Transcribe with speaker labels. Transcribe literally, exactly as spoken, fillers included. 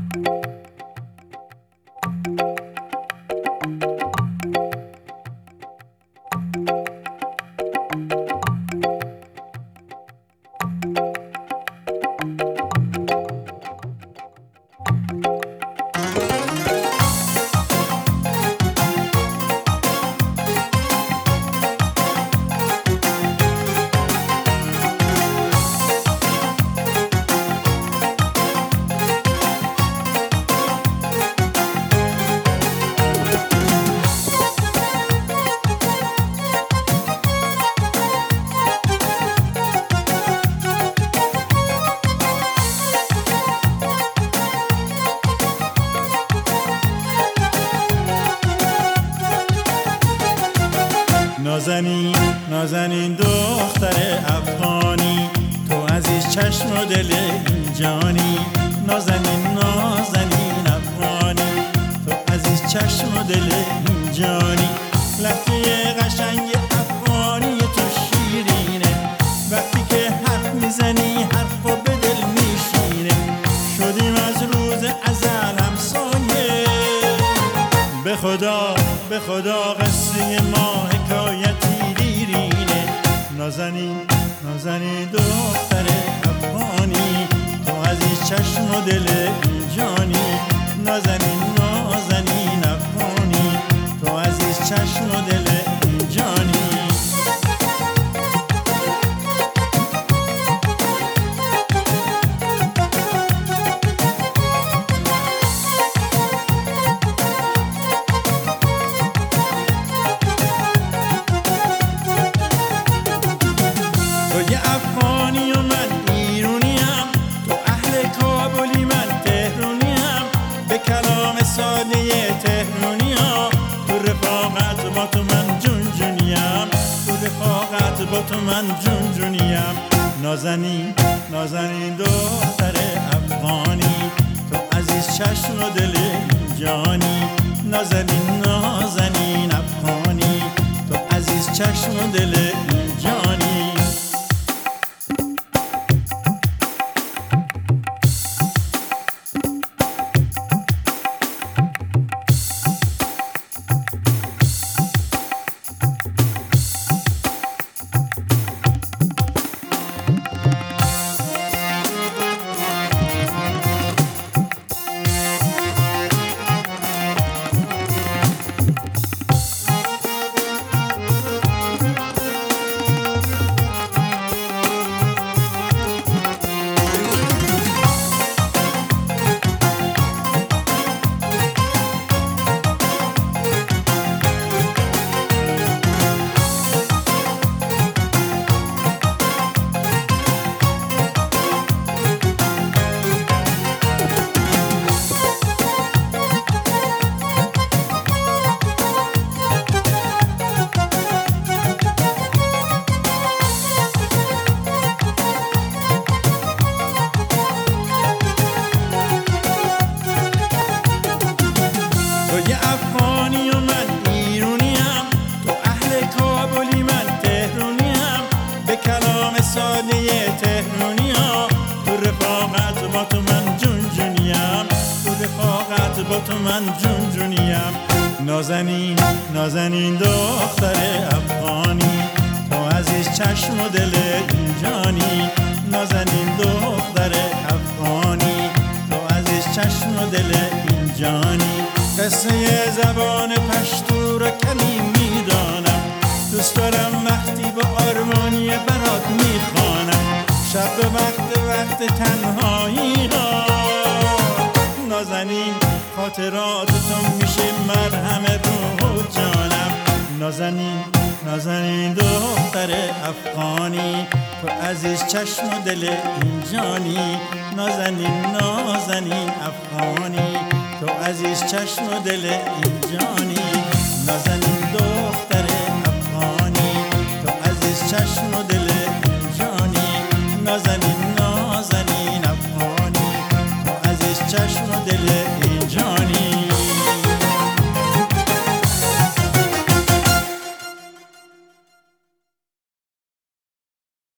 Speaker 1: نازنین نازنین دختر افغانی، تو عزیز چشم و دل این جانی. نازنین نازنین افغانی، تو عزیز چشم و دل این جانی. لحظه قشنگ افغانی تو شیرینه، وقتی که حرف میزنی حرفا به دل میشینه. شدیم از روز ازل همسایه، به خدا به خدا قصه ما حکایتی دیرینه. نازنین نازنین دختر افغانی، تو عزیز چشم و دل جانی. نازنین نازنین افغانی، تو عزیز چشم و دل جانی. تو یه افغانی و من ایرونیم، تو اهل کابلی من تهرونیم. به کلام ساده تهرونی ها، تو رفاقت با تو من جون جونیم. تو رفاقت با تو من جون جونیم. نازنین نازنین دختر افغانی، تو عزیز چشم و دل جانی. نازنین نازنین افغانی، تو عزیز چشم و دل جانی. تو یه افغانی و من ایرونیم، تو اهل کابلی من تهرونیم. به کلام ساده تهرونی ها، تو رفاقت با تو من جون جونیم. تو رفاقت با تو من جون جونیم. نازنین نازنین دختر افغانی، تو عزیز چشم و دل این جانی. نازنین دختر افغانی، تو عزیز چشم و دل این جانی. قصه زبان پشتو را کمی میدانم، دوست دارم وقتی با آرمانی برات میخوانم. شب به وقت وقت تنهایی ها، نازنین خاطرات تو میشه مرهم روح و جانم. نازنین نازنین دختر افغانی، تو عزیز چشم و دل این جانی. نازنین نازنین افغانی، تو عزیز چشم و دل این جانی. نازنین دختر افغانی، تو عزیز چشم و دل